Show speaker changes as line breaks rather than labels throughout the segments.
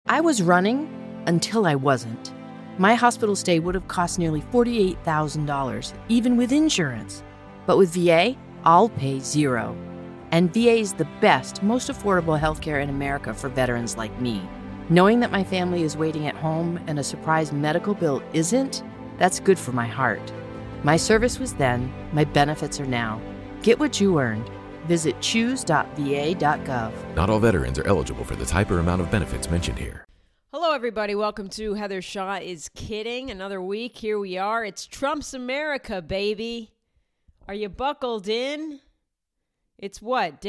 I was running until I wasn't. My hospital stay would have cost nearly $48,000, even with insurance. But with VA, I'll pay zero. And VA is the best, most affordable healthcare in America for veterans like me. Knowing that my family is waiting at home and a surprise medical bill isn't, that's good for my heart. My service was then, my benefits are now. Get what you earned. Visit choose.va.gov.
Not all veterans are eligible for the type or amount of benefits mentioned here.
Hello, everybody. Welcome to Heather Shaw is Kidding. Another week. Here we are. It's Trump's America, baby. Are you buckled in? It's what?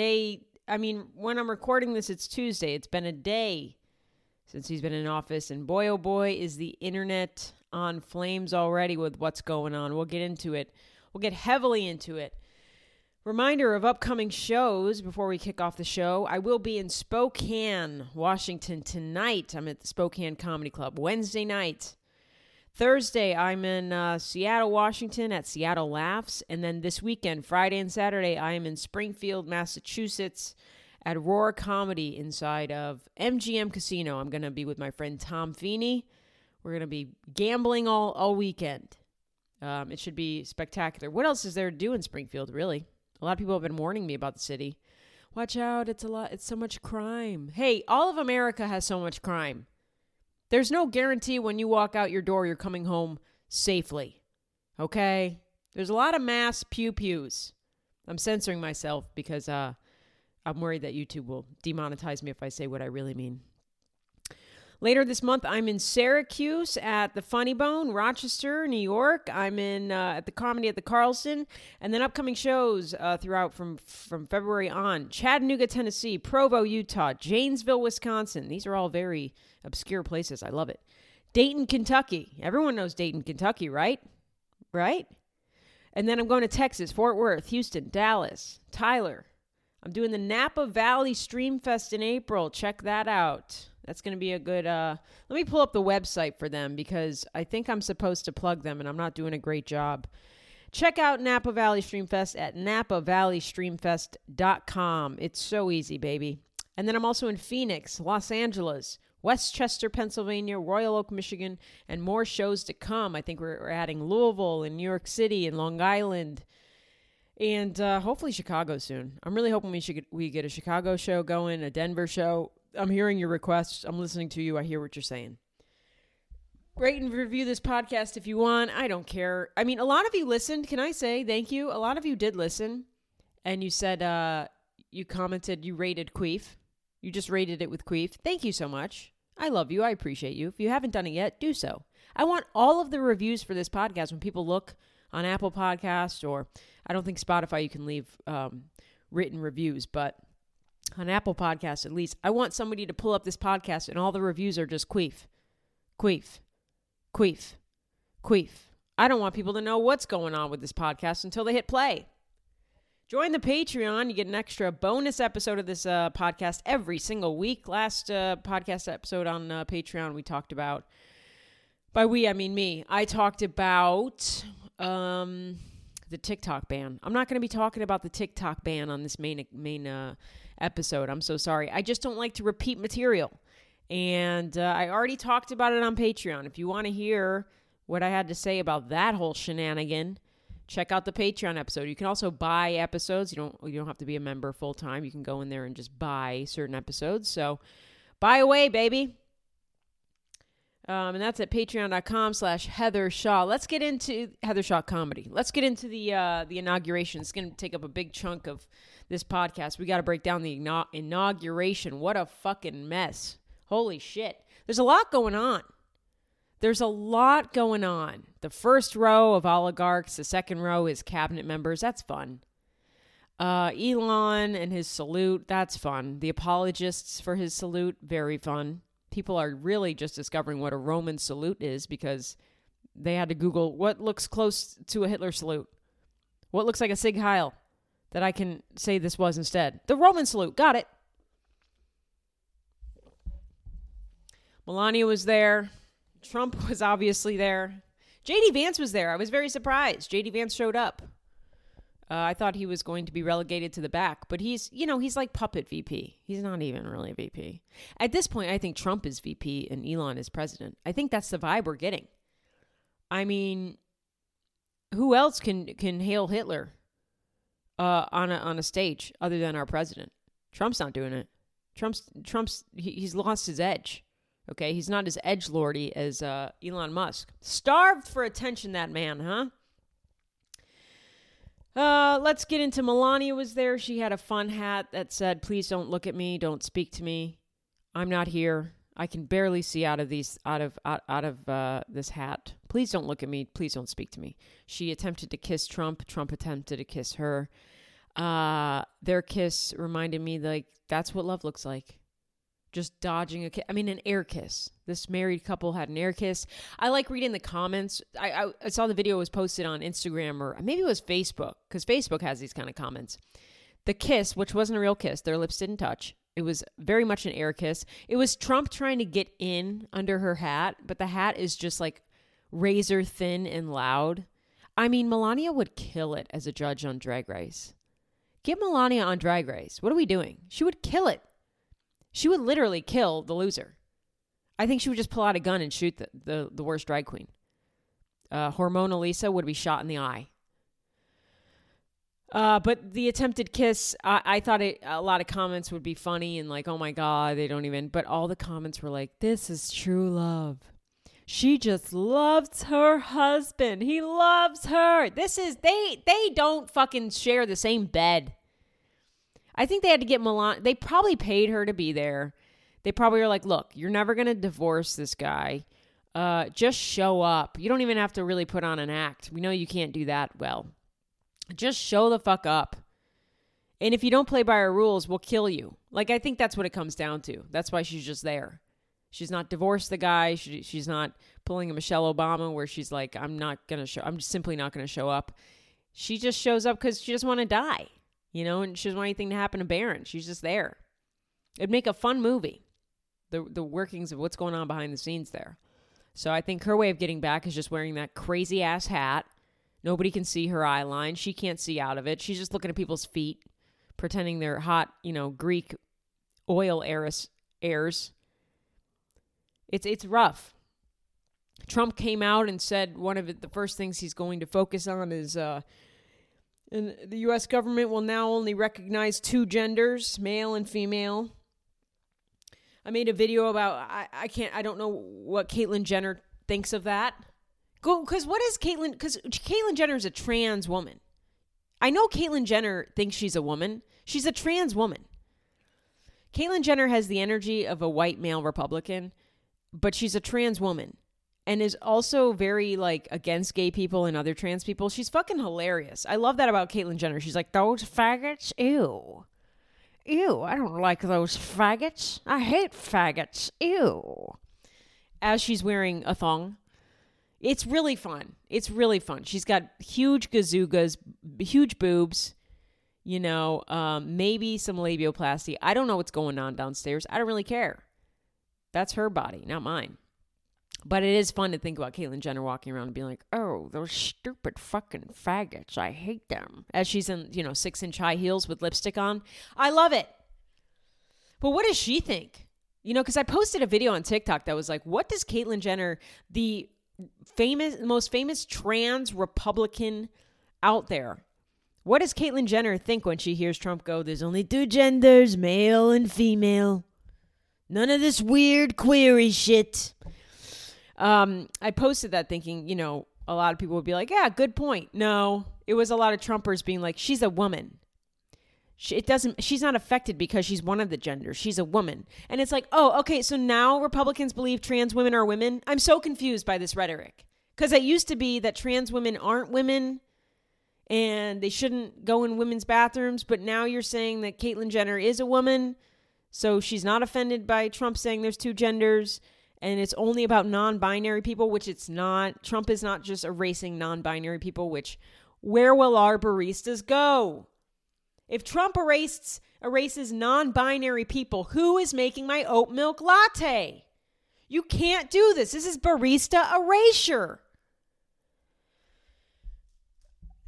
When I'm recording this, it's Tuesday. It's been a day since he's been in office. And boy, oh boy, is the internet on flames already with what's going on. We'll get into it. We'll get heavily into it. Reminder of upcoming shows before we kick off the show. I will be in Spokane, Washington tonight. I'm at the Spokane Comedy Club. Wednesday night. Thursday, I'm in Seattle, Washington at Seattle Laughs. And then this weekend, Friday and Saturday, I am in Springfield, Massachusetts at Roar Comedy inside of MGM Casino. I'm going to be with my friend Tom Feeney. We're going to be gambling all weekend. It should be spectacular. What else is there to do in Springfield, really? A lot of people have been warning me about the city. Watch out, it's so much crime. Hey, all of America has so much crime. There's no guarantee when you walk out your door, you're coming home safely. Okay? There's a lot of mass pew-pews. I'm censoring myself because I'm worried that YouTube will demonetize me if I say what I really mean. Later this month, I'm in Syracuse at the Funny Bone, Rochester, New York. I'm in at the Comedy at the Carlson. And then upcoming shows throughout from February on. Chattanooga, Tennessee, Provo, Utah, Janesville, Wisconsin. These are all very obscure places. I love it. Dayton, Kentucky. Everyone knows Dayton, Kentucky, right? Right? And then I'm going to Texas, Fort Worth, Houston, Dallas, Tyler. I'm doing the Napa Valley Stream Fest in April. Check that out. That's going to be a good, let me pull up the website for them because I think I'm supposed to plug them and I'm not doing a great job. Check out Napa Valley Stream Fest at napavalleystreamfest.com. It's so easy, baby. And then I'm also in Phoenix, Los Angeles, Westchester, Pennsylvania, Royal Oak, Michigan, and more shows to come. I think we're adding Louisville and New York City and Long Island and hopefully Chicago soon. I'm really hoping we get a Chicago show going, a Denver show. I'm hearing your requests. I'm listening to you. I hear what you're saying. Rate and review this podcast if you want. I don't care. I mean, a lot of you listened. Can I say thank you? A lot of you did listen. And you said, you commented, you rated Queef. You just rated it with Queef. Thank you so much. I love you. I appreciate you. If you haven't done it yet, do so. I want all of the reviews for this podcast when people look on Apple Podcasts or I don't think Spotify you can leave written reviews, but on Apple Podcasts, at least, I want somebody to pull up this podcast and all the reviews are just queef, queef, queef, queef. I don't want people to know what's going on with this podcast until they hit play. Join the Patreon. You get an extra bonus episode of this podcast every single week. Last podcast episode on Patreon, we talked about, by we, I mean me, I talked about the TikTok ban. I'm not going to be talking about the TikTok ban on this main episode. I'm so sorry. I just don't like to repeat material. And I already talked about it on Patreon. If you want to hear what I had to say about that whole shenanigan, check out the Patreon episode. You can also buy episodes. You don't have to be a member full time. You can go in there and just buy certain episodes. So buy away, baby. And that's at patreon.com/Heather Shaw. Let's get into Heather Shaw Comedy. Let's get into the inauguration. It's going to take up a big chunk of this podcast. We got to break down the inauguration. What a fucking mess. Holy shit. There's a lot going on. The first row of oligarchs. The second row is cabinet members. That's fun. Elon and his salute. That's fun. The apologists for his salute. Very fun. People are really just discovering what a Roman salute is because they had to Google what looks close to a Hitler salute. What looks like a Sieg Heil that I can say this was instead. The Roman salute. Got it. Melania was there. Trump was obviously there. J.D. Vance was there. I was very surprised. J.D. Vance showed up. I thought he was going to be relegated to the back, but he's like puppet VP. He's not even really VP. At this point, I think Trump is VP and Elon is president. I think that's the vibe we're getting. I mean, who else can hail Hitler on a stage other than our president? Trump's not doing it. He's lost his edge. Okay, he's not as edgelordy as Elon Musk. Starved for attention, that man, huh? Let's get into Melania was there. She had a fun hat that said, "Please don't look at me. Don't speak to me. I'm not here. I can barely see out of this hat. Please don't look at me. Please don't speak to me." She attempted to kiss Trump. Trump attempted to kiss her. Their kiss reminded me, like, that's what love looks like. Just dodging a kiss. I mean, an air kiss. This married couple had an air kiss. I like reading the comments. I saw the video was posted on Instagram or maybe it was Facebook, because Facebook has these kind of comments. The kiss, which wasn't a real kiss, their lips didn't touch. It was very much an air kiss. It was Trump trying to get in under her hat, but the hat is just like razor thin and loud. I mean, Melania would kill it as a judge on Drag Race. Get Melania on Drag Race. What are we doing? She would kill it. She would literally kill the loser. I think she would just pull out a gun and shoot the worst drag queen. Hormona Lisa would be shot in the eye. But the attempted kiss, I thought a lot of comments would be funny and like, oh my God, they don't even. But all the comments were like, this is true love. She just loves her husband. He loves her. They don't fucking share the same bed. I think they had to get Melania. They probably paid her to be there. They probably were like, look, you're never going to divorce this guy. Just show up. You don't even have to really put on an act. We know you can't do that well. Just show the fuck up. And if you don't play by our rules, we'll kill you. Like, I think that's what it comes down to. That's why she's just there. She's not divorced the guy. She's not pulling a Michelle Obama where she's like, I'm just simply not going to show up. She just shows up because she doesn't want to die. You know, and she doesn't want anything to happen to Barron. She's just there. It'd make a fun movie. The workings of what's going on behind the scenes there. So I think her way of getting back is just wearing that crazy ass hat. Nobody can see her eye line. She can't see out of it. She's just looking at people's feet, pretending they're hot, Greek oil heirs. It's rough. Trump came out and said one of the first things he's going to focus on is and the U.S. government will now only recognize two genders, male and female. I made a video about, I don't know what Caitlyn Jenner thinks of that. Because Caitlyn Jenner is a trans woman. I know Caitlyn Jenner thinks she's a woman. She's a trans woman. Caitlyn Jenner has the energy of a white male Republican, but she's a trans woman. And is also very, like, against gay people and other trans people. She's fucking hilarious. I love that about Caitlyn Jenner. She's like, those faggots? Ew. Ew, I don't like those faggots. I hate faggots. Ew. As she's wearing a thong. It's really fun. It's really fun. She's got huge gazoogas, huge boobs, maybe some labioplasty. I don't know what's going on downstairs. I don't really care. That's her body, not mine. But it is fun to think about Caitlyn Jenner walking around and being like, oh, those stupid fucking faggots. I hate them. As she's in, 6-inch high heels with lipstick on. I love it. But what does she think? Because I posted a video on TikTok that was like, what does Caitlyn Jenner, the most famous trans Republican out there, what does Caitlyn Jenner think when she hears Trump go, there's only two genders, male and female. None of this weird query shit. I posted that thinking, a lot of people would be like, yeah, good point. No, it was a lot of Trumpers being like, she's a woman. She's not affected because she's one of the genders. She's a woman. And it's like, oh, okay. So now Republicans believe trans women are women. I'm so confused by this rhetoric because it used to be that trans women aren't women and they shouldn't go in women's bathrooms. But now you're saying that Caitlyn Jenner is a woman. So she's not offended by Trump saying there's two genders. And it's only about non-binary people, which it's not. Trump is not just erasing non-binary people, where will our baristas go? If Trump erases non-binary people, who is making my oat milk latte? You can't do this. This is barista erasure.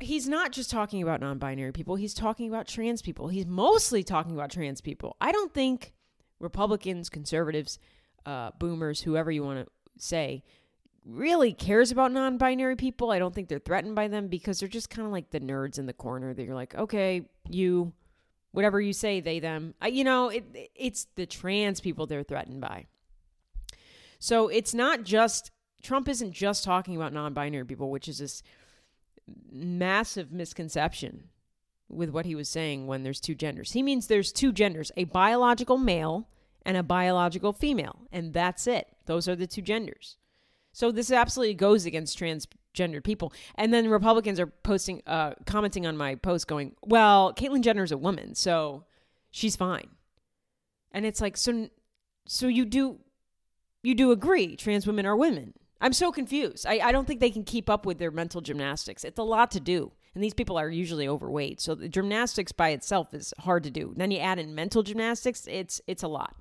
he's not just talking about non-binary people. He's talking about trans people. He's mostly talking about trans people. I don't think Republicans, conservatives, boomers, whoever you want to say, really cares about non-binary people. I don't think they're threatened by them because they're just kind of like the nerds in the corner that you're like, okay, you, whatever you say, they, them. It's the trans people they're threatened by. So it's not just, Trump isn't just talking about non-binary people, which is this massive misconception with what he was saying when there's two genders. He means there's two genders, a biological male and a biological female, and that's it. Those are the two genders. So this absolutely goes against transgendered people. And then Republicans are commenting on my post going, well, Caitlyn Jenner's a woman, so she's fine. And it's like, so you do agree trans women are women. I'm so confused. I don't think they can keep up with their mental gymnastics. It's a lot to do. And these people are usually overweight. So the gymnastics by itself is hard to do. Then you add in mental gymnastics, it's a lot.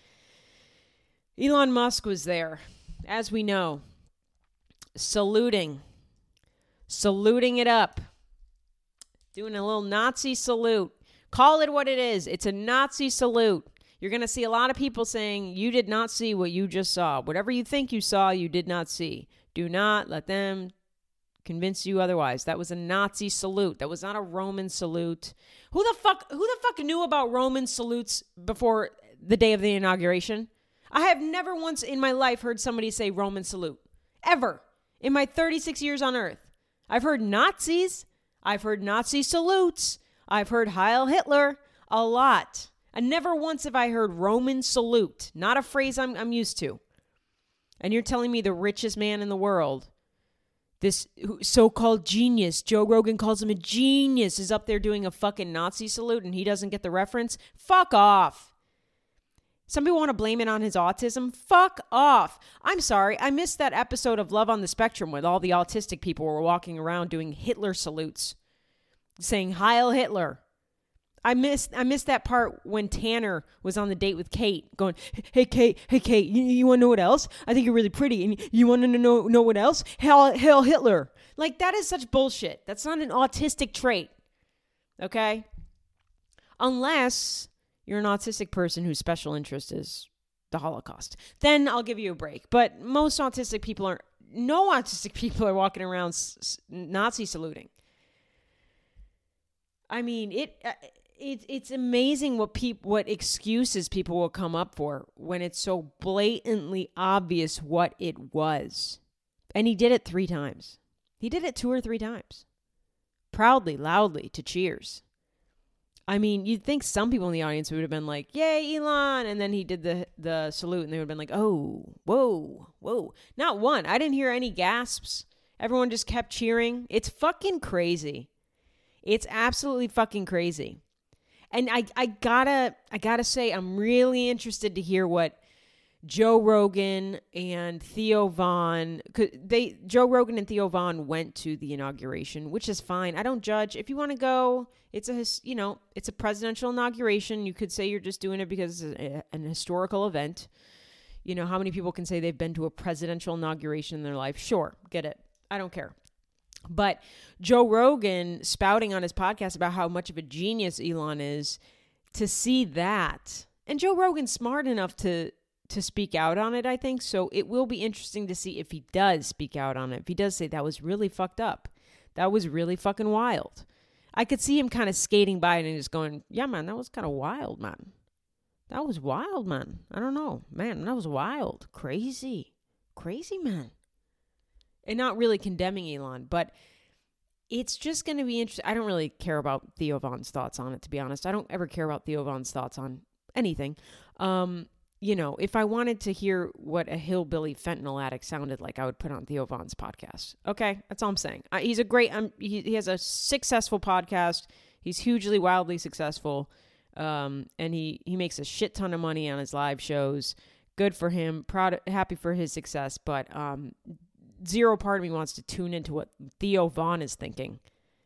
Elon Musk was there, as we know, saluting it up, doing a little Nazi salute. Call it what it is. It's a Nazi salute. You're going to see a lot of people saying, you did not see what you just saw. Whatever you think you saw, you did not see. Do not let them convince you otherwise. That was a Nazi salute. That was not a Roman salute. Who the fuck knew about Roman salutes before the day of the inauguration? I have never once in my life heard somebody say Roman salute. Ever. In my 36 years on Earth. I've heard Nazis. I've heard Nazi salutes. I've heard Heil Hitler. A lot. And never once have I heard Roman salute. Not a phrase I'm used to. And you're telling me the richest man in the world, this so-called genius, Joe Rogan calls him a genius, is up there doing a fucking Nazi salute and he doesn't get the reference? Fuck off. Some people want to blame it on his autism. Fuck off. I'm sorry. I missed that episode of Love on the Spectrum with all the autistic people were walking around doing Hitler salutes, saying Heil Hitler. I missed that part when Tanner was on the date with Kate going, hey, Kate, you want to know what else? I think you're really pretty. And you want to know what else? Hail Hitler. Like, that is such bullshit. That's not an autistic trait. Okay? Unless you're an autistic person whose special interest is the Holocaust. Then I'll give you a break. But no autistic people are walking around Nazi saluting. I mean, it's amazing what excuses people will come up for when it's so blatantly obvious what it was. And he did it 3 times. He did it 2 or 3 times. Proudly, loudly, to cheers. I mean, you'd think some people in the audience would have been like, yay, Elon. And then he did the salute and they would have been like, oh, whoa. Not one. I didn't hear any gasps. Everyone just kept cheering. It's fucking crazy. It's absolutely fucking crazy. And I gotta say, I'm really interested to hear what Joe Rogan and Theo Von, Joe Rogan and Theo Von went to the inauguration, which is fine. I don't judge. If you want to go, it's a presidential inauguration. You could say you're just doing it because it's an historical event. You know, how many people can say they've been to a presidential inauguration in their life? Sure, get it. I don't care. But Joe Rogan spouting on his podcast about how much of a genius Elon is, to see that. And Joe Rogan's smart enough to speak out on it, I think. So it will be interesting to see if he does speak out on it. If he does say that was really fucked up. That was really fucking wild. I could see him kind of skating by it and just going, yeah, man, that was kind of wild, man. That was wild, man. I don't know. Man, that was wild. Crazy, man. And not really condemning Elon, but it's just going to be interesting. I don't really care about Theo Von's thoughts on it, to be honest. I don't ever care about Theo Von's thoughts on anything. If I wanted to hear what a hillbilly fentanyl addict sounded like, I would put on Theo Von's podcast. Okay, that's all I'm saying. He's a great, he has a successful podcast. He's hugely, wildly successful. And he makes a shit ton of money on his live shows. Good for him. Happy for his success. But zero part of me wants to tune into what Theo Von is thinking.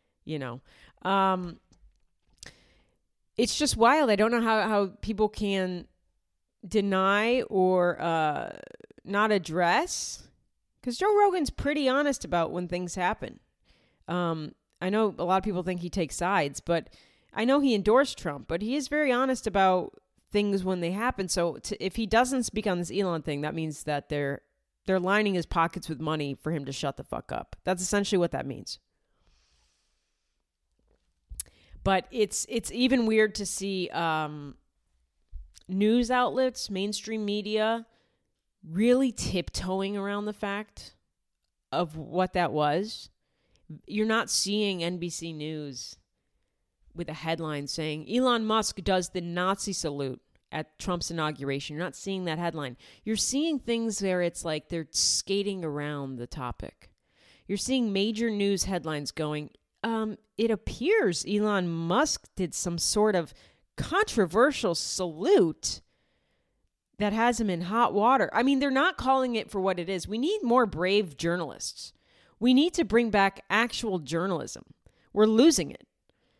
It's just wild. I don't know how people can deny or not address, because Joe Rogan's pretty honest about when things happen. I know a lot of people think he takes sides, but I know he endorsed Trump, but he is very honest about things when they happen. So if he doesn't speak on this Elon thing, that means that they're lining his pockets with money for him to shut the fuck up. That's essentially what that means. But it's even weird to see news outlets, mainstream media, really tiptoeing around the fact of what that was. You're not seeing NBC News with a headline saying Elon Musk does the Nazi salute at Trump's inauguration. You're not seeing that headline. You're seeing things where it's like they're skating around the topic. You're seeing major news headlines going, it appears Elon Musk did some sort of controversial salute that has him in hot water. I mean, they're not calling it for what it is. We need more brave journalists. We need to bring back actual journalism. We're losing it.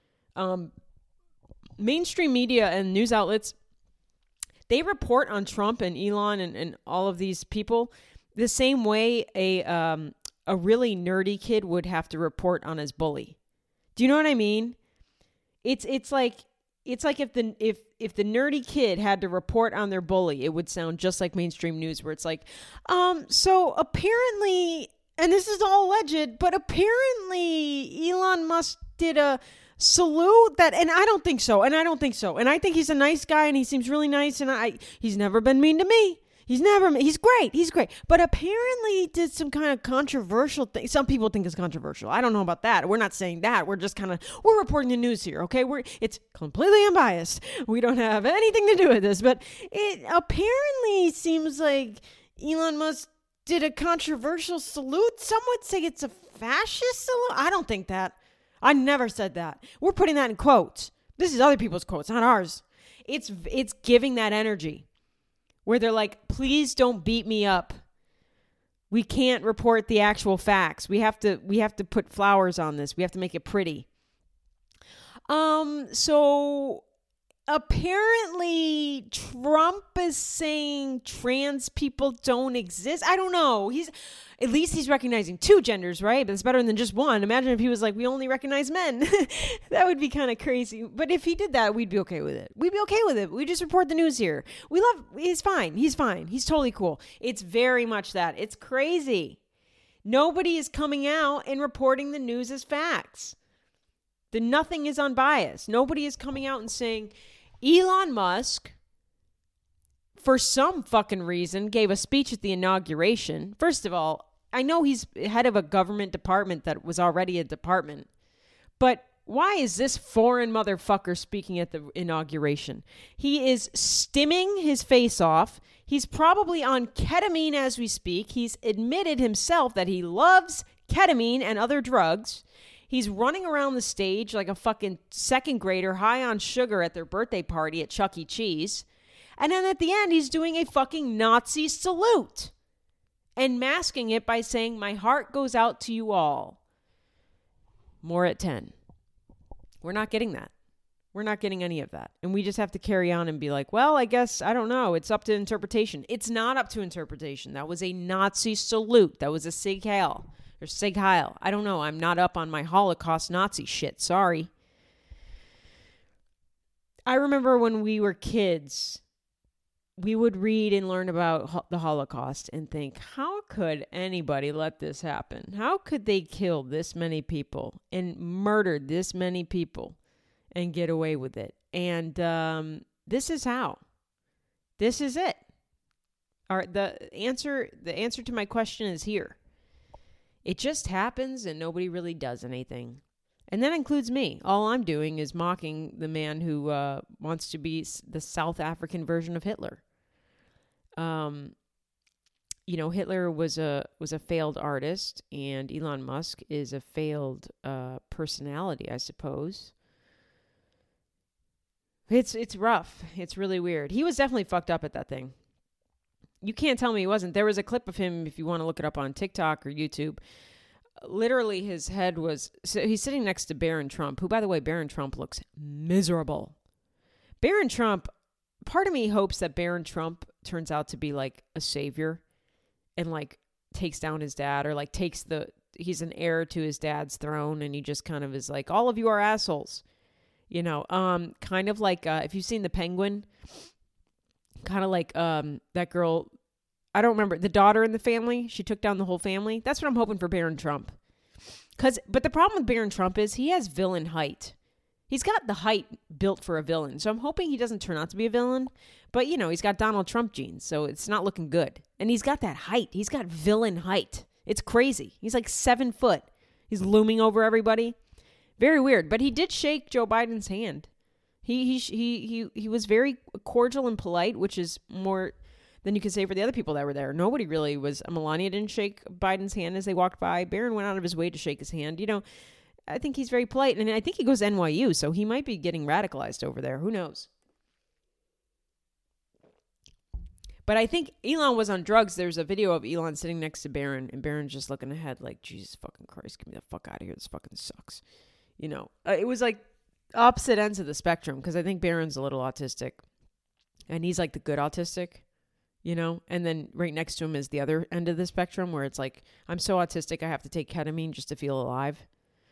Mainstream media and news outlets, they report on Trump and Elon and all of these people the same way a really nerdy kid would have to report on his bully. Do you know what I mean? It's like if the nerdy kid had to report on their bully, it would sound just like mainstream news, where it's like, so apparently, and this is all alleged, but apparently Elon Musk did a salute that, and I don't think so, and I don't think so, and I think he's a nice guy, and he seems really nice, and he's never been mean to me. He's great. But apparently he did some kind of controversial thing. Some people think it's controversial. I don't know about that. We're not saying that. We're just we're reporting the news here, okay? It's completely unbiased. We don't have anything to do with this, but it apparently seems like Elon Musk did a controversial salute. Some would say it's a fascist salute. I don't think that. I never said that. We're putting that in quotes. This is other people's quotes, not ours. It's giving that energy where they're like, please don't beat me up. We can't report the actual facts. We have to put flowers on this. We have to make it pretty. So apparently Trump is saying trans people don't exist. I don't know. At least he's recognizing two genders, right? But it's better than just one. Imagine if he was like, we only recognize men. That would be kind of crazy. But if he did that, we'd be okay with it. We'd be okay with it. We just report the news here. He's fine. He's fine. He's totally cool. It's very much that. It's crazy. Nobody is coming out and reporting the news as facts. Nothing is unbiased. Nobody is coming out and saying, Elon Musk, for some fucking reason, gave a speech at the inauguration. First of all, I know he's head of a government department that was already a department, but why is this foreign motherfucker speaking at the inauguration? He is stimming his face off. He's probably on ketamine as we speak. He's admitted himself that he loves ketamine and other drugs. He's running around the stage like a fucking second grader high on sugar at their birthday party at Chuck E. Cheese. And then at the end, he's doing a fucking Nazi salute and masking it by saying, my heart goes out to you all. More at 10. We're not getting that. We're not getting any of that. And we just have to carry on and be like, well, I guess, I don't know. It's up to interpretation. It's not up to interpretation. That was a Nazi salute. That was a Sieg Heil. Or Sieg Heil. I don't know. I'm not up on my Holocaust Nazi shit. Sorry. I remember when we were kids, we would read and learn about the Holocaust and think, how could anybody let this happen? How could they kill this many people and murder this many people and get away with it? And this is how. This is it. The answer to my question is here. It just happens and nobody really does anything. And that includes me. All I'm doing is mocking the man who wants to be the South African version of Hitler. Hitler was a failed artist, and Elon Musk is a failed personality, I suppose. It's rough. It's really weird. He was definitely fucked up at that thing. You can't tell me he wasn't. There was a clip of him, if you want to look it up on TikTok or YouTube. Literally, his head was... So he's sitting next to Barron Trump, who, by the way, Barron Trump looks miserable. Barron Trump... Part of me hopes that Barron Trump turns out to be like a savior and like takes down his dad, or like takes he's an heir to his dad's throne, and he just kind of is like, all of you are assholes. You know, kind of like, if you've seen The Penguin, kind of like that girl, I don't remember, the daughter in the family, she took down the whole family. That's what I'm hoping for Barron Trump. But the problem with Barron Trump is he has villain height. He's got the height built for a villain. So I'm hoping he doesn't turn out to be a villain. But, you know, he's got Donald Trump genes, so it's not looking good. And he's got that height. He's got villain height. It's crazy. He's like 7 foot. He's looming over everybody. Very weird. But he did shake Joe Biden's hand. He was very cordial and polite, which is more than you could say for the other people that were there. Nobody really was. Melania didn't shake Biden's hand as they walked by. Barron went out of his way to shake his hand. You know, I think he's very polite. And I think he goes to NYU, so he might be getting radicalized over there. Who knows? But I think Elon was on drugs. There's a video of Elon sitting next to Barron, and Barron's just looking ahead like, Jesus fucking Christ, get me the fuck out of here. This fucking sucks. You know, it was like opposite ends of the spectrum, because I think Barron's a little autistic, and he's like the good autistic, you know? And then right next to him is the other end of the spectrum, where it's like, I'm so autistic, I have to take ketamine just to feel alive.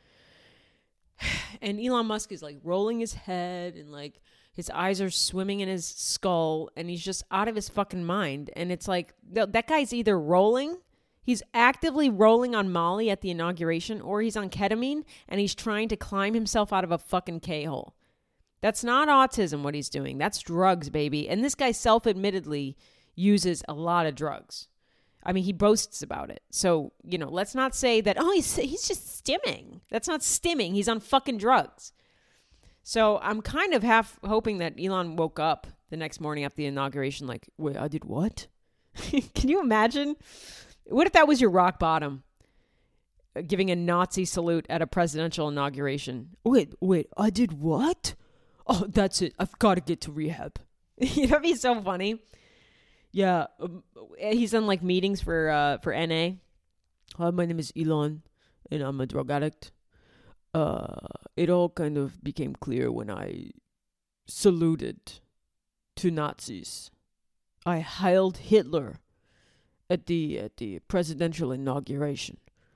And Elon Musk is like rolling his head, and like his eyes are swimming in his skull, and he's just out of his fucking mind. And it's like, that guy's either rolling, he's actively rolling on Molly at the inauguration, or he's on ketamine and he's trying to climb himself out of a fucking K-hole. That's not autism, what he's doing. That's drugs, baby. And this guy self-admittedly uses a lot of drugs. I mean, he boasts about it. So, you know, let's not say that, oh, he's just stimming. That's not stimming. He's on fucking drugs. So I'm kind of half hoping that Elon woke up the next morning after the inauguration like, wait, I did what? Can you imagine? What if that was your rock bottom? Giving a Nazi salute at a presidential inauguration. Wait, I did what? Oh, that's it. I've got to get to rehab. That'd be so funny. Yeah, he's done like meetings for NA. Hi, my name is Elon, and I'm a drug addict. It all kind of became clear when I saluted to Nazis. I hailed Hitler at the presidential inauguration.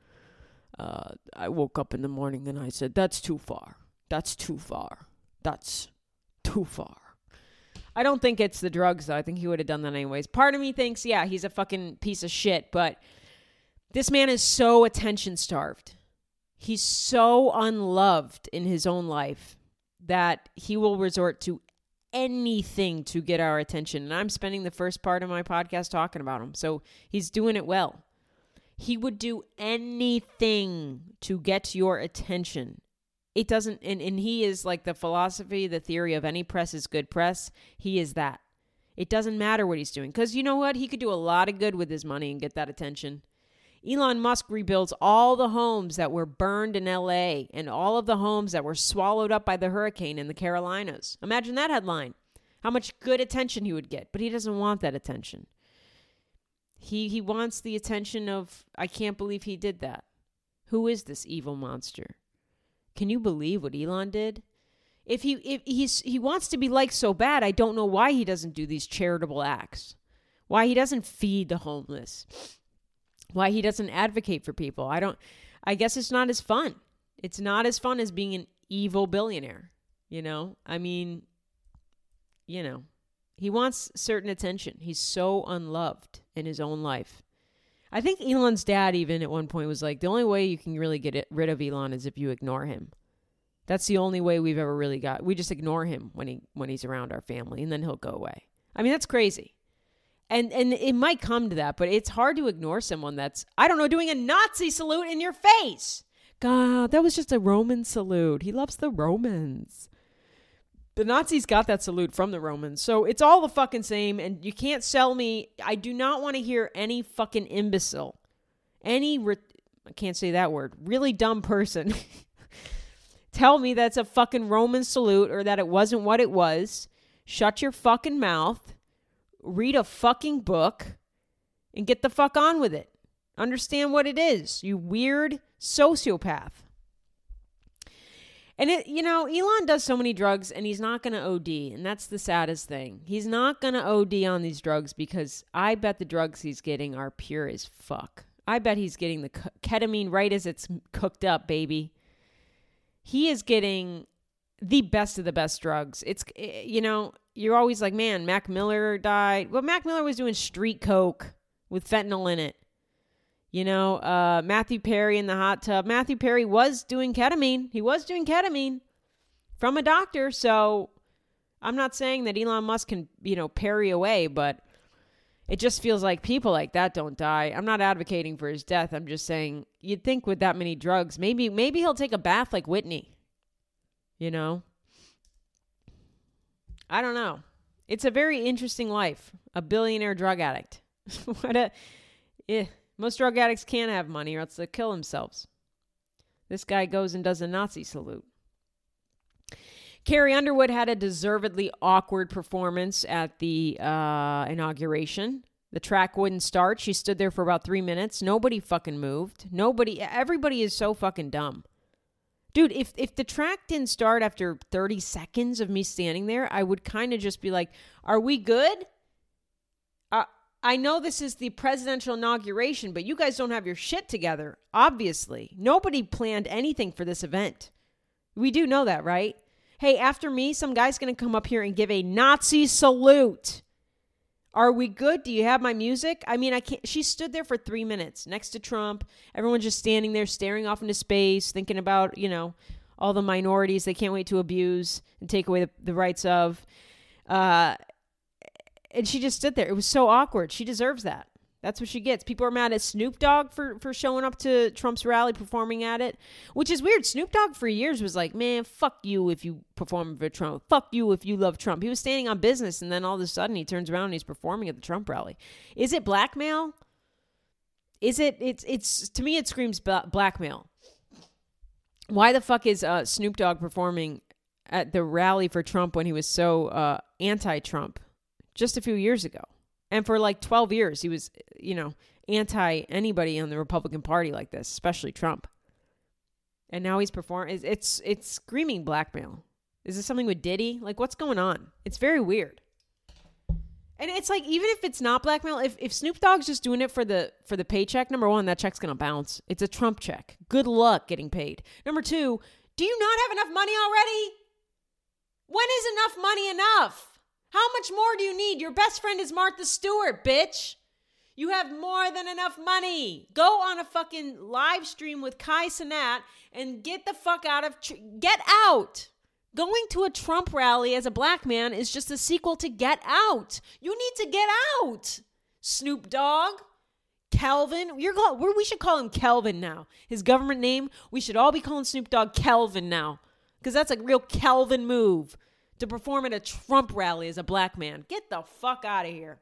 I woke up in the morning and I said, that's too far. That's too far. That's too far. I don't think it's the drugs, though. I think he would have done that anyways. Part of me thinks, yeah, he's a fucking piece of shit, but this man is so attention-starved. He's so unloved in his own life that he will resort to anything to get our attention. And I'm spending the first part of my podcast talking about him, so he's doing it well. He would do anything to get your attention. It doesn't, and he is like the philosophy, the theory of any press is good press. He is that. It doesn't matter what he's doing. Because you know what? He could do a lot of good with his money and get that attention. Elon Musk rebuilds all the homes that were burned in LA and all of the homes that were swallowed up by the hurricane in the Carolinas. Imagine that headline. How much good attention he would get. But he doesn't want that attention. He wants the attention of, I can't believe he did that. Who is this evil monster? Can you believe what Elon did? If he wants to be liked so bad, I don't know why he doesn't do these charitable acts. Why he doesn't feed the homeless. Why he doesn't advocate for people. I guess it's not as fun. It's not as fun as being an evil billionaire. You know? I mean, you know. He wants certain attention. He's so unloved in his own life. I think Elon's dad even at one point was like, the only way you can really get rid of Elon is if you ignore him. That's the only way we've ever really got. We just ignore him when he's around our family, and then he'll go away. I mean, that's crazy. And it might come to that, but it's hard to ignore someone that's, I don't know, doing a Nazi salute in your face. God, that was just a Roman salute. He loves the Romans. The Nazis got that salute from the Romans. So it's all the fucking same. And you can't sell me. I do not want to hear any fucking imbecile. I can't say that word. Really dumb person. Tell me that's a fucking Roman salute or that it wasn't what it was. Shut your fucking mouth. Read a fucking book. And get the fuck on with it. Understand what it is. You weird sociopath. And Elon does so many drugs and he's not going to OD. And that's the saddest thing. He's not going to OD on these drugs because I bet the drugs he's getting are pure as fuck. I bet he's getting the ketamine right as it's cooked up, baby. He is getting the best of the best drugs. It's, you're always like, man, Mac Miller died. Well, Mac Miller was doing street coke with fentanyl in it. Matthew Perry in the hot tub. Matthew Perry was doing ketamine. He was doing ketamine from a doctor. So I'm not saying that Elon Musk can, parry away, but it just feels like people like that don't die. I'm not advocating for his death. I'm just saying you'd think with that many drugs, maybe he'll take a bath like Whitney. I don't know. It's a very interesting life. A billionaire drug addict. Most drug addicts can't have money or else they'll kill themselves. This guy goes and does a Nazi salute. Carrie Underwood had a deservedly awkward performance at the inauguration. The track wouldn't start. She stood there for about 3 minutes. Nobody fucking moved. Everybody is so fucking dumb. Dude, if the track didn't start after 30 seconds of me standing there, I would kind of just be like, are we good? I know this is the presidential inauguration, but you guys don't have your shit together, obviously. Nobody planned anything for this event. We do know that, right? Hey, after me, some guy's going to come up here and give a Nazi salute. Are we good? Do you have my music? I mean, I can't. She stood there for 3 minutes next to Trump. Everyone's just standing there staring off into space, thinking about, all the minorities they can't wait to abuse and take away the rights of. And she just stood there. It was so awkward. She deserves that. That's what she gets. People are mad at Snoop Dogg for showing up to Trump's rally, performing at it, which is weird. Snoop Dogg for years was like, man, fuck you if you perform for Trump. Fuck you if you love Trump. He was standing on business, and then all of a sudden he turns around and he's performing at the Trump rally. Is it blackmail? Is it? It's to me, it screams blackmail. Why the fuck is Snoop Dogg performing at the rally for Trump when he was so anti-Trump just a few years ago? And for like 12 years, he was, anti anybody on the Republican Party like this, especially Trump. And now he's performing. It's screaming blackmail. Is this something with Diddy? Like, what's going on? It's very weird. And it's like, even if it's not blackmail, if Snoop Dogg's just doing it for the paycheck, number one, that check's going to bounce. It's a Trump check. Good luck getting paid. Number two, do you not have enough money already? When is enough money enough? How much more do you need? Your best friend is Martha Stewart, bitch. You have more than enough money. Go on a fucking live stream with Kai Cenat and get the fuck out of... Get out. Going to a Trump rally as a black man is just a sequel to Get Out. You need to get out. Snoop Dogg. Kelvin. We should call him Kelvin now. His government name, we should all be calling Snoop Dogg Kelvin now. Because that's a real Kelvin move. To perform at a Trump rally as a black man. Get the fuck out of here.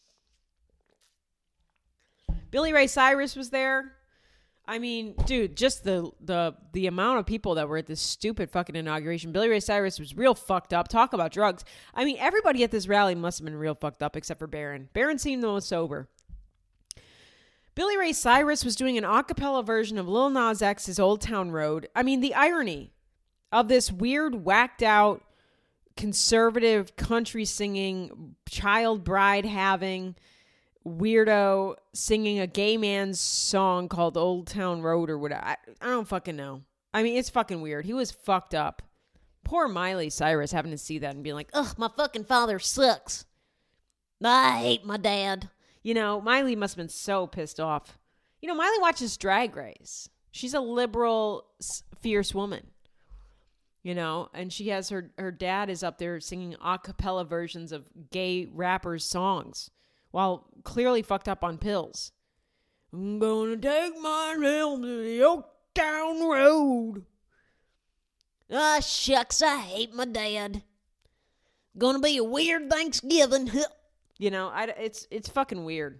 Billy Ray Cyrus was there. I mean, dude, just the amount of people that were at this stupid fucking inauguration. Billy Ray Cyrus was real fucked up. Talk about drugs. I mean, everybody at this rally must have been real fucked up except for Barron. Barron seemed the most sober. Billy Ray Cyrus was doing an a cappella version of Lil Nas X's Old Town Road. I mean, the irony of this weird, whacked out, conservative country singing, child bride having weirdo singing a gay man's song called Old Town Road or whatever. I don't fucking know. I mean, it's fucking weird. He was fucked up. Poor Miley Cyrus having to see that and being like, ugh, my fucking father sucks. I hate my dad. Miley must have been so pissed off. Miley watches Drag Race. She's a liberal, fierce woman. And she has her dad is up there singing a cappella versions of gay rappers' songs while clearly fucked up on pills. I'm gonna take my name to the Old Town Road. Ah, shucks, I hate my dad. Gonna be a weird Thanksgiving. It's fucking weird.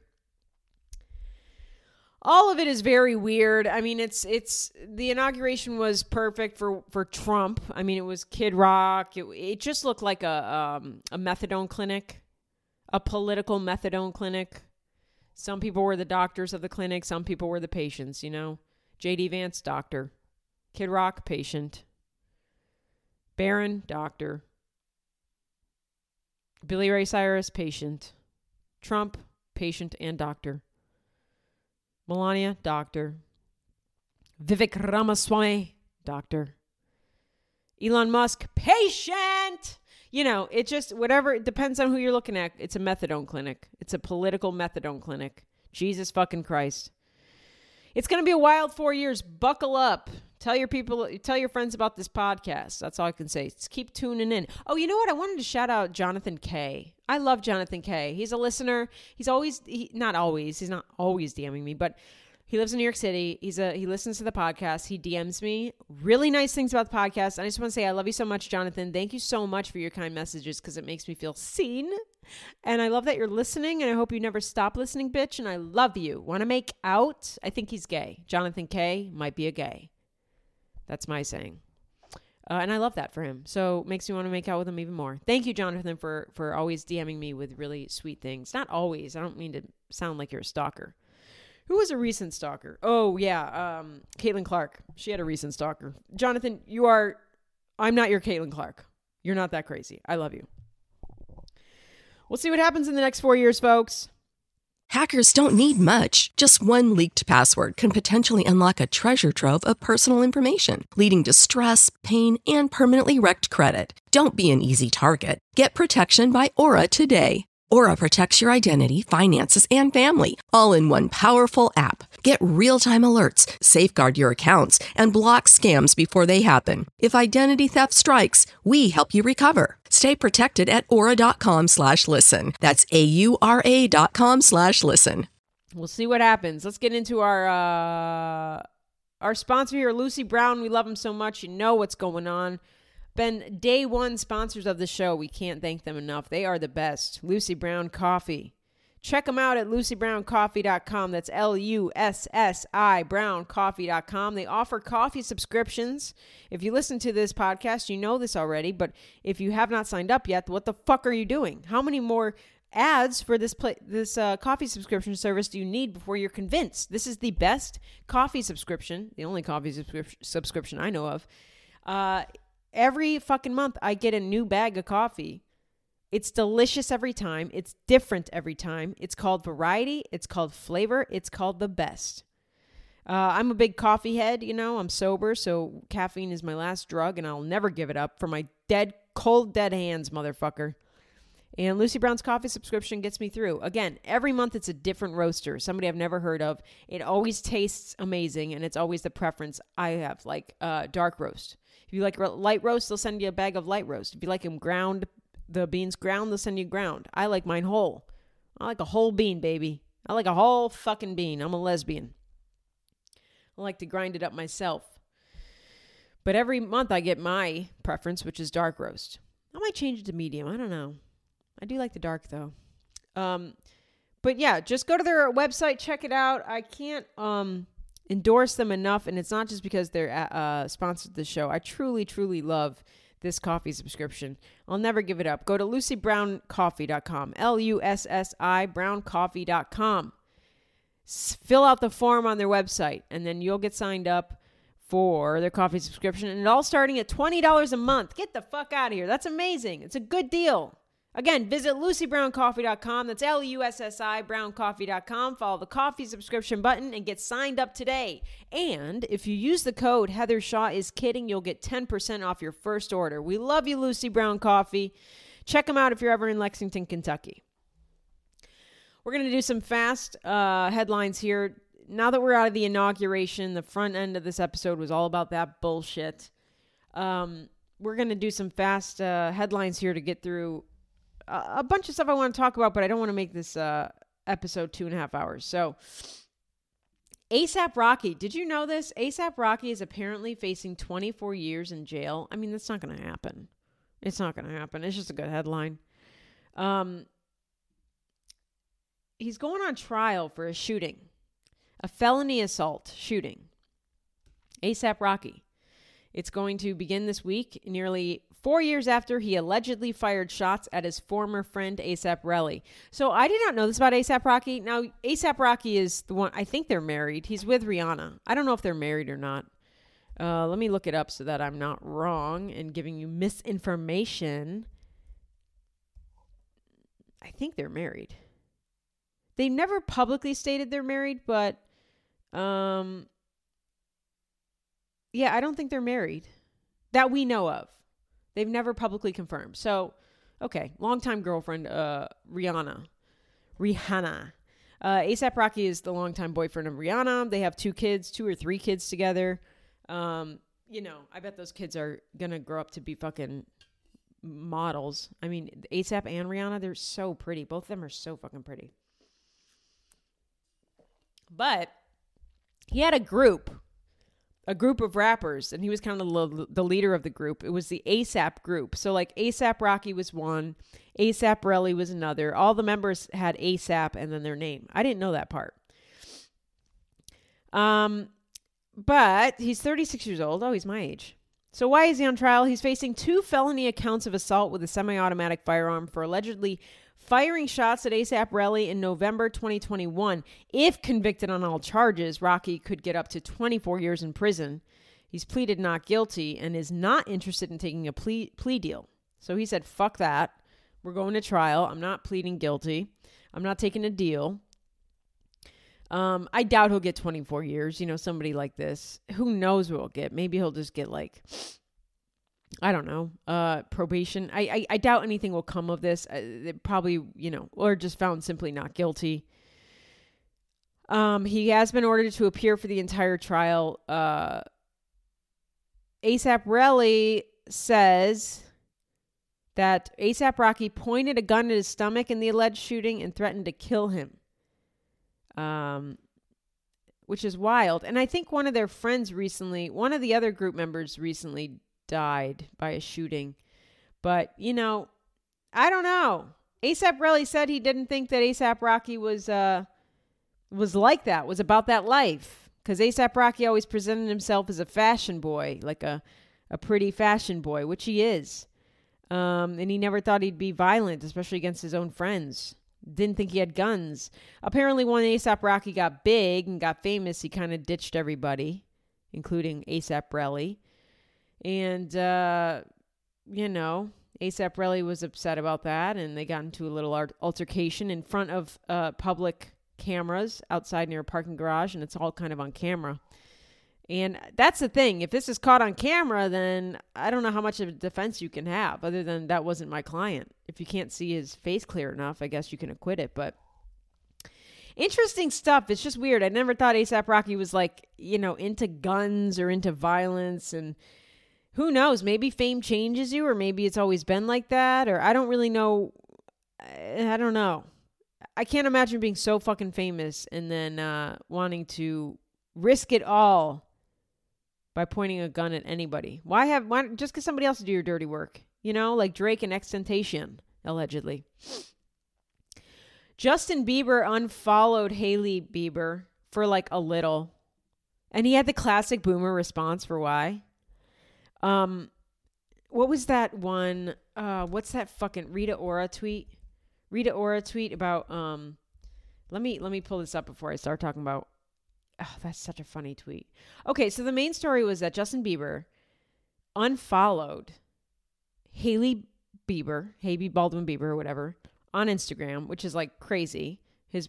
All of it is very weird. I mean, it's the inauguration was perfect for Trump. I mean, it was Kid Rock. It just looked like a methadone clinic, a political methadone clinic. Some people were the doctors of the clinic. Some people were the patients, J.D. Vance, doctor. Kid Rock, patient. Barron, doctor. Billy Ray Cyrus, patient. Trump, patient and doctor. Melania, doctor. Vivek Ramaswamy, doctor. Elon Musk, patient. You know, it just, whatever, it depends on who you're looking at. It's a methadone clinic. It's a political methadone clinic. Jesus fucking Christ. It's going to be a wild 4 years. Buckle up. Tell your people, tell your friends about this podcast. That's all I can say. Just keep tuning in. Oh, you know what? I wanted to shout out Jonathan K. I love Jonathan K. He's a listener. He's not always DMing me, but he lives in New York City. He listens to the podcast. He DMs me really nice things about the podcast. And I just want to say I love you so much, Jonathan. Thank you so much for your kind messages because it makes me feel seen. And I love that you're listening, and I hope you never stop listening, bitch. And I love you. Want to make out? I think he's gay. Jonathan K. might be a gay. That's my saying. And I love that for him. So it makes me want to make out with him even more. Thank you, Jonathan, for always DMing me with really sweet things. Not always. I don't mean to sound like you're a stalker. Who was a recent stalker? Oh, yeah. Caitlin Clark. She had a recent stalker. Jonathan, I'm not your Caitlin Clark. You're not that crazy. I love you. We'll see what happens in the next 4 years, folks.
Hackers don't need much. Just one leaked password can potentially unlock a treasure trove of personal information, leading to stress, pain, and permanently wrecked credit. Don't be an easy target. Get protection by Aura today. Aura protects your identity, finances, and family, all in one powerful app. Get real-time alerts, safeguard your accounts, and block scams before they happen. If identity theft strikes, we help you recover. Stay protected at aura.com/listen. That's AURA.com/listen.
We'll see what happens. Let's get into our sponsor here, Lucy Brown. We love them so much. You know what's going on. Been day one sponsors of the show. We can't thank them enough. They are the best. Lucy Brown Coffee. Check them out at lucybrowncoffee.com. That's LUSSI browncoffee.com. They offer coffee subscriptions. If you listen to this podcast, you know this already, but if you have not signed up yet, what the fuck are you doing? How many more ads for this coffee subscription service do you need before you're convinced? This is the best coffee subscription, the only coffee subscription I know of. Every fucking month, I get a new bag of coffee. It's delicious every time. It's different every time. It's called variety. It's called flavor. It's called the best. I'm a big coffee head, you know. I'm sober, so caffeine is my last drug, and I'll never give it up for my cold dead hands, motherfucker. And Lucy Brown's coffee subscription gets me through. Again, every month it's a different roaster, somebody I've never heard of. It always tastes amazing, and it's always the preference I have, like dark roast. If you like light roast, they'll send you a bag of light roast. If you like them ground, the beans ground, they'll send you ground. I like mine whole. I like a whole bean, baby. I like a whole fucking bean. I'm a lesbian. I like to grind it up myself. But every month I get my preference, which is dark roast. I might change it to medium. I don't know. I do like the dark, though. But yeah, just go to their website, check it out. I can't endorse them enough, and it's not just because they're sponsored the show. I truly, truly love this coffee subscription. I'll never give it up. Go to lucybrowncoffee.com, LUSSI browncoffee.com. Fill out the form on their website, and then you'll get signed up for their coffee subscription, and it all starting at $20 a month. Get the fuck out of here. That's amazing. It's a good deal. Again, visit lucybrowncoffee.com. That's LUSSI browncoffee.com. Follow the coffee subscription button and get signed up today. And if you use the code Heather Shaw is kidding, you'll get 10% off your first order. We love you, Lucy Brown Coffee. Check them out if you're ever in Lexington, Kentucky. We're going to do some fast headlines here. Now that we're out of the inauguration, the front end of this episode was all about that bullshit. We're going to do some fast headlines here to get through a bunch of stuff I want to talk about, but I don't want to make this episode 2.5 hours. So, A$AP Rocky, did you know this? A$AP Rocky is apparently facing 24 years in jail. I mean, that's not going to happen. It's not going to happen. It's just a good headline. He's going on trial for a shooting, a felony assault shooting. A$AP Rocky. It's going to begin this week, nearly 4 years after he allegedly fired shots at his former friend A$AP Rocky. So I did not know this about A$AP Rocky. Now, A$AP Rocky is the one, I think they're married. He's with Rihanna. I don't know if they're married or not. Let me look it up so that I'm not wrong and giving you misinformation. I think they're married. They've never publicly stated they're married, but Yeah, I don't think they're married that we know of. They've never publicly confirmed. So, okay, longtime girlfriend, Rihanna. A$AP Rocky is the longtime boyfriend of Rihanna. They have 2 or 3 kids together. You know, I bet those kids are gonna grow up to be fucking models. I mean, A$AP and Rihanna, they're so pretty. Both of them are so fucking pretty. But he had a group of rappers, and he was kind of the leader of the group. It was the A$AP group. So like A$AP Rocky was one, A$AP Relly was another. All the members had A$AP and then their name. I didn't know that part. But he's 36 years old. Oh, he's my age. So why is he on trial? He's facing 2 felony accounts of assault with a semi-automatic firearm for allegedly firing shots at A$AP Relly in November 2021. If convicted on all charges, Rocky could get up to 24 years in prison. He's pleaded not guilty and is not interested in taking a plea deal. So he said, fuck that. We're going to trial. I'm not pleading guilty. I'm not taking a deal. I doubt he'll get 24 years. You know, somebody like this. Who knows what he'll get? Maybe he'll just get like, I don't know, probation. I doubt anything will come of this. Probably, you know, or just found simply not guilty. He has been ordered to appear for the entire trial. A$AP Relly says that A$AP Rocky pointed a gun at his stomach in the alleged shooting and threatened to kill him. Which is wild. And I think one of their friends recently, one of the other group members recently died by a shooting. But, you know, I don't know. A$AP Relly said he didn't think that A$AP Rocky was like that, was about that life. Because A$AP Rocky always presented himself as a fashion boy, like a pretty fashion boy, which he is. And he never thought he'd be violent, especially against his own friends. Didn't think he had guns. Apparently when A$AP Rocky got big and got famous, he kind of ditched everybody, including A$AP Relly. And, you know, A$AP Relly was upset about that, and they got into a little altercation in front of public cameras outside near a parking garage, and it's all kind of on camera. And that's the thing. If this is caught on camera, then I don't know how much of a defense you can have, other than that wasn't my client. If you can't see his face clear enough, I guess you can acquit it. But interesting stuff. It's just weird. I never thought A$AP Rocky was like, you know, into guns or into violence. And who knows? Maybe fame changes you, or maybe it's always been like that. Or I don't really know. I don't know. I can't imagine being so fucking famous and then wanting to risk it all by pointing a gun at anybody. Why just because somebody else do your dirty work? You know, like Drake and XXXTentacion, allegedly. Justin Bieber unfollowed Hailey Bieber for like a little. And he had the classic boomer response for why. What was that one? What's that fucking Rita Ora tweet? Rita Ora tweet about, let me pull this up before I start talking about. Oh, that's such a funny tweet. Okay, so the main story was that Justin Bieber unfollowed Hailey Baldwin Bieber or whatever, on Instagram, which is like crazy. His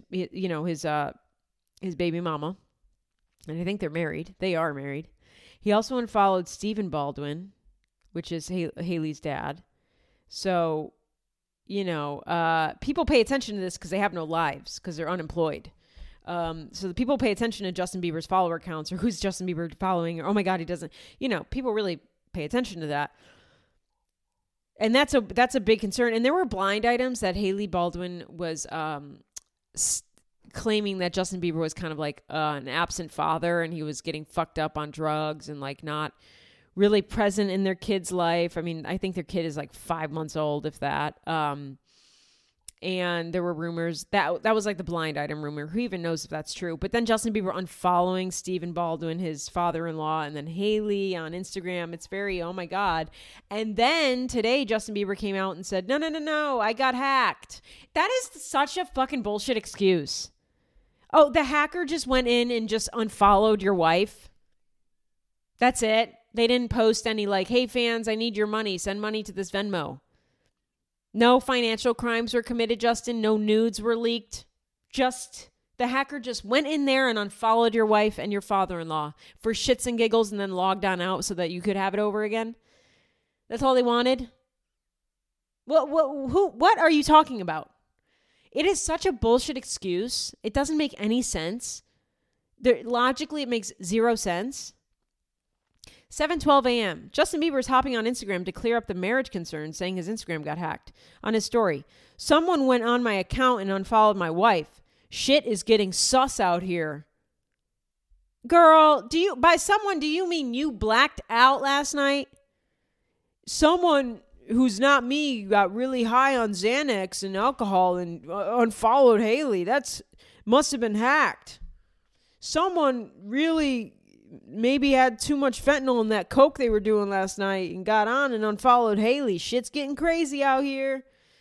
baby mama. And I think they're married. They are married. He also unfollowed Stephen Baldwin, which is Hailey's dad. So, you know, people pay attention to this because they have no lives, because they're unemployed. So the people pay attention to Justin Bieber's follower accounts, or who's Justin Bieber following, or, oh my God, he doesn't, you know, people really pay attention to that. And that's a big concern. And there were blind items that Hailey Baldwin was, claiming that Justin Bieber was kind of like, an absent father, and he was getting fucked up on drugs and like not really present in their kid's life. I mean, I think their kid is like 5 months old, if that. And there were rumors that was like the blind item rumor. Who even knows if that's true? But then Justin Bieber unfollowing Stephen Baldwin, his father-in-law, and then Hailey on Instagram. It's very, oh my God. And then today, Justin Bieber came out and said, no, I got hacked. That is such a fucking bullshit excuse. Oh, the hacker just went in and just unfollowed your wife. That's it. They didn't post any like, hey fans, I need your money. Send money to this Venmo. No financial crimes were committed, Justin. No nudes were leaked. Just The hacker just went in there and unfollowed your wife and your father-in-law for shits and giggles and then logged on out so that you could have it over again. That's all they wanted? What are you talking about? It is such a bullshit excuse. It doesn't make any sense. Logically, it makes zero sense. 7:12 a.m. Justin Bieber is hopping on Instagram to clear up the marriage concerns, saying his Instagram got hacked. On his story, someone went on my account and unfollowed my wife. Shit is getting sus out here. Girl, do you mean you blacked out last night? Someone who's not me got really high on Xanax and alcohol and unfollowed Haley. That's must have been hacked. Someone really maybe had too much fentanyl in that coke they were doing last night and got on and unfollowed Haley. Shit's getting crazy out here.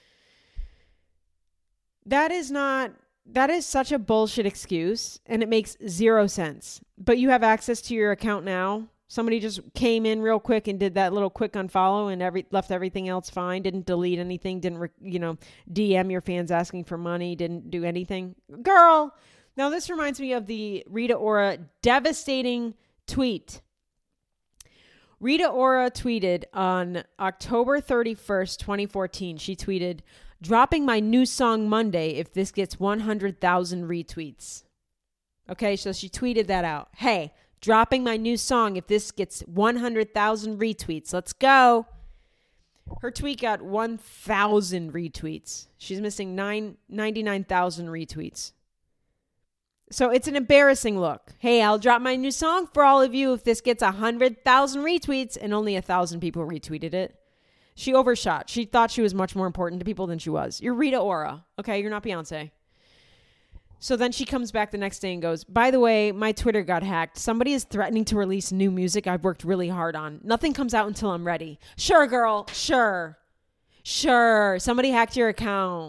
That is such a bullshit excuse, and it makes zero sense. But you have access to your account now. Somebody just came in real quick and did that little quick unfollow and left everything else fine. Didn't delete anything. Didn't, DM your fans asking for money. Didn't do anything. Girl. Now, this reminds me of the Rita Ora devastating tweet. Rita Ora tweeted on October 31st, 2014. She tweeted, dropping my new song Monday if this gets 100,000 retweets. Okay, so she tweeted that out. Hey, dropping my new song if this gets 100,000 retweets. Let's go. Her tweet got 1,000 retweets. She's missing 99,000 retweets. So it's an embarrassing look. Hey, I'll drop my new song for all of you if this gets 100,000 retweets, and only 1,000 people retweeted it. She overshot. She thought she was much more important to people than she was. You're Rita Ora. Okay, you're not Beyonce. So then she comes back the next day and goes, by the way, my Twitter got hacked. Somebody is threatening to release new music I've worked really hard on. Nothing comes out until I'm ready. Sure, girl. Sure. Somebody hacked your account.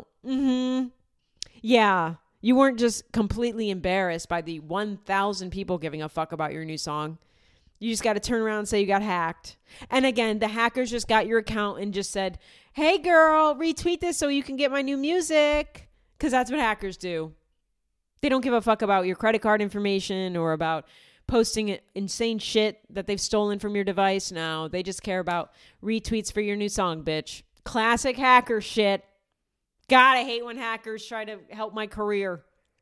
Yeah. You weren't just completely embarrassed by the 1,000 people giving a fuck about your new song. You just got to turn around and say you got hacked. And again, the hackers just got your account and just said, hey, girl, retweet this so you can get my new music. Because that's what hackers do. They don't give a fuck about your credit card information or about posting insane shit that they've stolen from your device. No, they just care about retweets for your new song, bitch. Classic hacker shit. God, I hate when hackers try to help my career.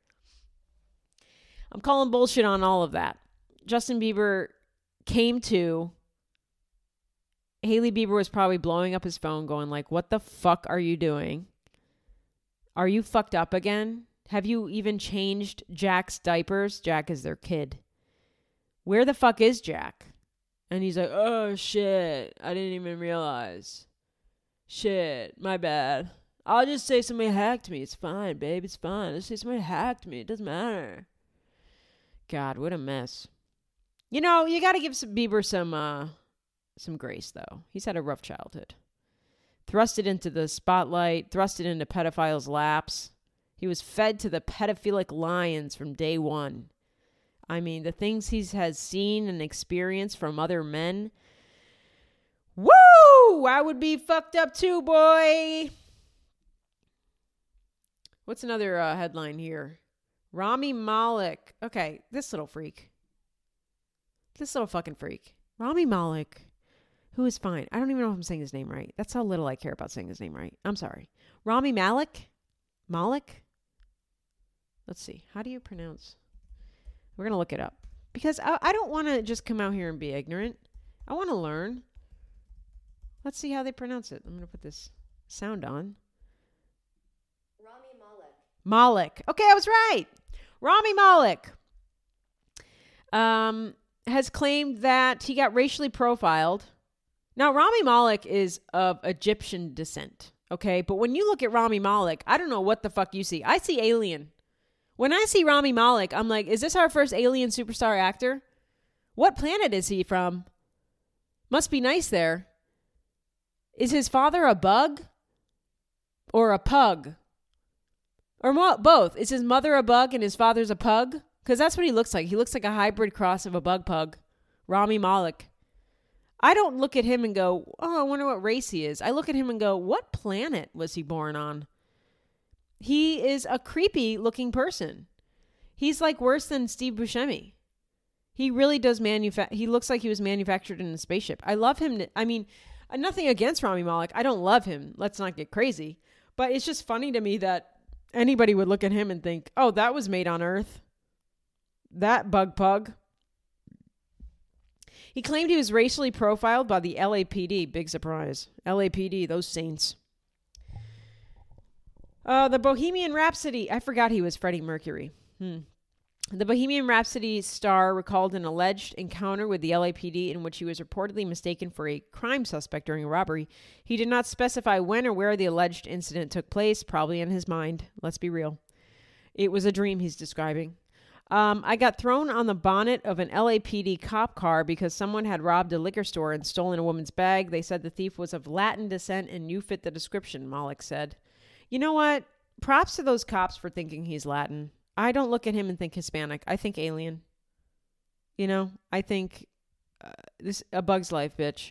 I'm calling bullshit on all of that. Justin Bieber came to. Hailey Bieber was probably blowing up his phone going like, what the fuck are you doing? Are you fucked up again? Have you even changed Jack's diapers? Jack is their kid. Where the fuck is Jack? And he's like, oh shit, I didn't even realize. Shit, my bad. I'll just say somebody hacked me. It's fine, babe. It's fine. Just say somebody hacked me. It doesn't matter. God, what a mess. You know, you got to give Bieber some grace, though. He's had a rough childhood. Thrusted into the spotlight. Thrusted into pedophiles' laps. He was fed to the pedophilic lions from day one. I mean, the things he has seen and experienced from other men. Woo! I would be fucked up too, boy. What's another headline here? Rami Malek. Okay, this little freak. This little fucking freak. Rami Malek, who is fine. I don't even know if I'm saying his name right. That's how little I care about saying his name right. I'm sorry. Rami Malek? Malek? Let's see. How do you pronounce? We're going to look it up. Because I don't want to just come out here and be ignorant. I want to learn. Let's see how they pronounce it. I'm going to put this sound on. Malek. Okay, I was right. Rami Malek has claimed that he got racially profiled. Now, Rami Malek is of Egyptian descent, okay? But when you look at Rami Malek, I don't know what the fuck you see. I see Alien. When I see Rami Malek, I'm like, is this our first alien superstar actor? What planet is he from? Must be nice there. Is his father a bug? Or a pug? Or both. Is his mother a bug and his father's a pug? Because that's what he looks like. He looks like a hybrid cross of a bug pug. Rami Malek. I don't look at him and go, oh, I wonder what race he is. I look at him and go, what planet was he born on? He is a creepy looking person. He's like worse than Steve Buscemi. He really does he looks like he was manufactured in a spaceship. I love him. I mean, nothing against Rami Malek. I don't love him. Let's not get crazy. But it's just funny to me that anybody would look at him and think, oh, that was made on Earth. That bug pug. He claimed he was racially profiled by the LAPD. Big surprise. LAPD, those saints. The Bohemian Rhapsody. I forgot he was Freddie Mercury. The Bohemian Rhapsody star recalled an alleged encounter with the LAPD in which he was reportedly mistaken for a crime suspect during a robbery. He did not specify when or where the alleged incident took place, probably in his mind. Let's be real. It was a dream he's describing. I got thrown on the bonnet of an LAPD cop car because someone had robbed a liquor store and stolen a woman's bag. They said the thief was of Latin descent and you fit the description, Malek said. You know what? Props to those cops for thinking he's Latin. I don't look at him and think Hispanic. I think alien. You know, I think this A Bug's Life, bitch.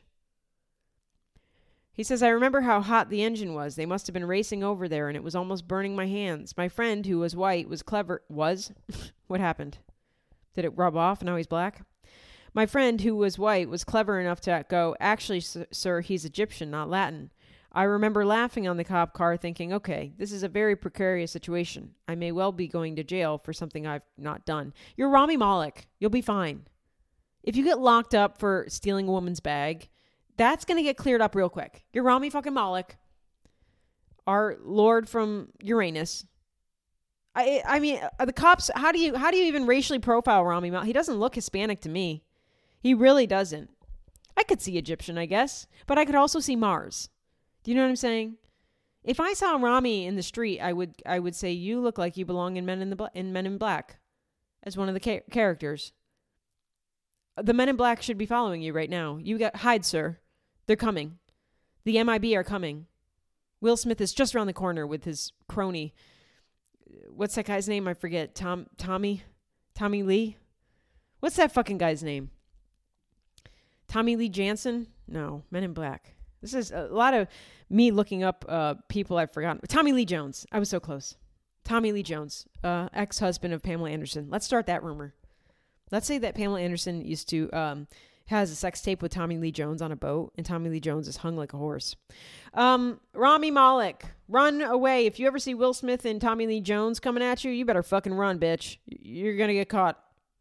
He says, I remember how hot the engine was. They must have been racing over there and it was almost burning my hands. My friend, who was white, was clever. Was? What happened? Did it rub off and now he's black? My friend, who was white, was clever enough to go, actually, sir, he's Egyptian, not Latin. I remember laughing on the cop car thinking, okay, this is a very precarious situation. I may well be going to jail for something I've not done. You're Rami Malek. You'll be fine. If you get locked up for stealing a woman's bag, that's going to get cleared up real quick. You're Rami fucking Malek, our lord from Uranus. I mean, the cops, how do you even racially profile Rami Malek? He doesn't look Hispanic to me. He really doesn't. I could see Egyptian, I guess, but I could also see Mars. Do you know what I'm saying? If I saw Rami in the street, I would say you look like you belong in Men in Black, as one of the characters. The Men in Black should be following you right now. Hide, sir. They're coming. The MIB are coming. Will Smith is just around the corner with his crony. What's that guy's name? I forget. Tommy Lee. What's that fucking guy's name? Tommy Lee Jansen? No, Men in Black. This is a lot of me looking up people I've forgotten. Tommy Lee Jones. I was so close. Tommy Lee Jones, ex-husband of Pamela Anderson. Let's start that rumor. Let's say that Pamela Anderson used to has a sex tape with Tommy Lee Jones on a boat, and Tommy Lee Jones is hung like a horse. Rami Malek, run away. If you ever see Will Smith and Tommy Lee Jones coming at you, you better fucking run, bitch. You're gonna get caught.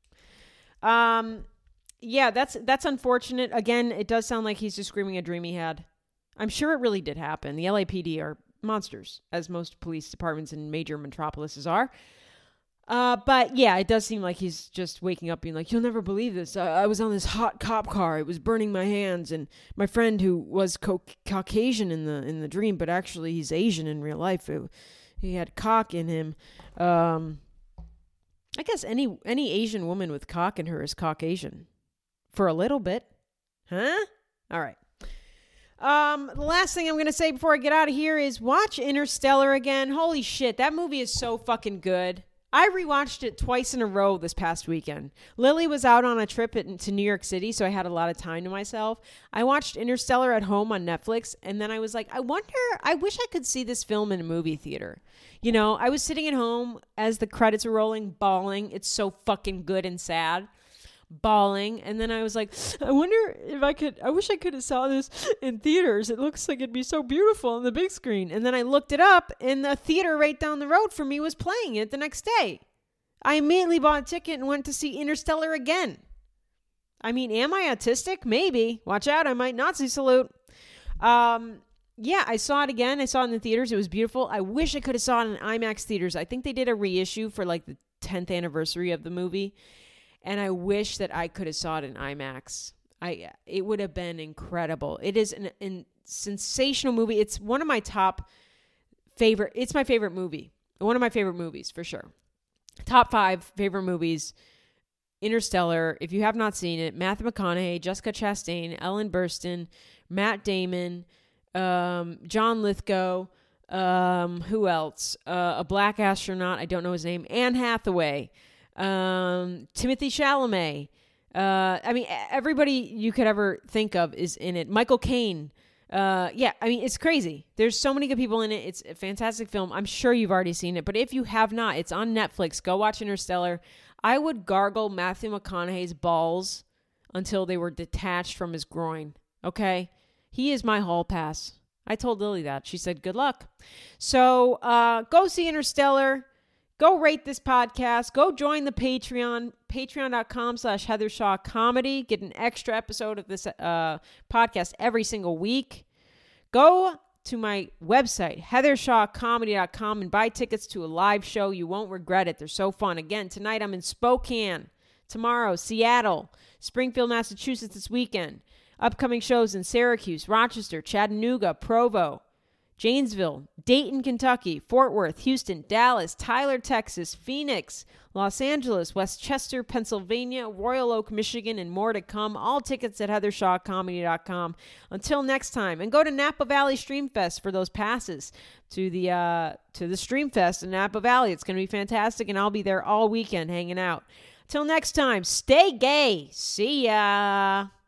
Yeah, that's unfortunate. Again, it does sound like he's describing a dream he had. I'm sure it really did happen. The LAPD are monsters, as most police departments in major metropolises are. But yeah, it does seem like he's just waking up being like, you'll never believe this. I was on this hot cop car. It was burning my hands. And my friend who was Caucasian in the dream, but actually he's Asian in real life. He had cock in him. I guess any Asian woman with cock in her is Caucasian. For a little bit. Huh? All right. The last thing I'm going to say before I get out of here is watch Interstellar again. Holy shit, that movie is so fucking good. I rewatched it twice in a row this past weekend. Lily was out on a trip to New York City, so I had a lot of time to myself. I watched Interstellar at home on Netflix, and then I was like, I wish I could see this film in a movie theater. You know, I was sitting at home as the credits were rolling, bawling. It's so fucking good and sad. Bawling, and then I was like, I wish I could have saw this in theaters. It looks like it'd be so beautiful on the big screen. And then I looked it up, and the theater right down the road from me was playing it the next day. I immediately bought a ticket and went to see Interstellar again. I mean, am I autistic? Maybe. Watch out, I might Nazi salute. Yeah, I saw it again. I saw it in the theaters. It was beautiful. I wish I could have saw it in IMAX theaters. I think they did a reissue for like the 10th anniversary of the movie. And I wish that I could have saw it in IMAX. It would have been incredible. It is a sensational movie. It's one of my it's my favorite movie. One of my favorite movies, for sure. Top 5 favorite movies. Interstellar. If you have not seen it, Matthew McConaughey, Jessica Chastain, Ellen Burstyn, Matt Damon, John Lithgow, who else? A black astronaut. I don't know his name. Anne Hathaway. Timothy Chalamet. I mean, everybody you could ever think of is in it. Michael Caine, Yeah, I mean, it's crazy. There's so many good people in it. It's a fantastic film. I'm sure you've already seen it, but if you have not, it's on Netflix. Go watch Interstellar. I would gargle Matthew McConaughey's balls until they were detached from his groin. Okay? He is my hall pass. I told Lily that. She said, good luck. So go see Interstellar. Go rate this podcast. Go join the Patreon, patreon.com/HeatherShawComedy. Get an extra episode of this podcast every single week. Go to my website, HeatherShawComedy.com, and buy tickets to a live show. You won't regret it. They're so fun. Again, tonight I'm in Spokane. Tomorrow, Seattle. Springfield, Massachusetts this weekend. Upcoming shows in Syracuse, Rochester, Chattanooga, Provo, Janesville, Dayton, Kentucky, Fort Worth, Houston, Dallas, Tyler, Texas, Phoenix, Los Angeles, Westchester, Pennsylvania, Royal Oak, Michigan, and more to come. All tickets at HeatherShawComedy.com. Until next time, and go to Napa Valley Streamfest for those passes to the Streamfest in Napa Valley. It's going to be fantastic, and I'll be there all weekend hanging out. Till next time, stay gay. See ya.